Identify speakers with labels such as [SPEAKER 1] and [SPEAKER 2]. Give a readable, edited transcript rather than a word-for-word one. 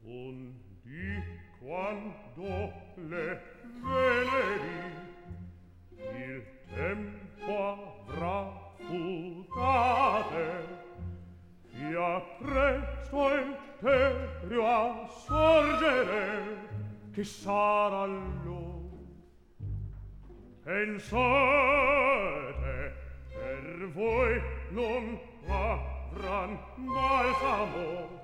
[SPEAKER 1] Un dì quando le veneri il tempo avrà futate, fia presto il terio a sorgere, che sarà l'or. Pensate, per voi non avran balsamo,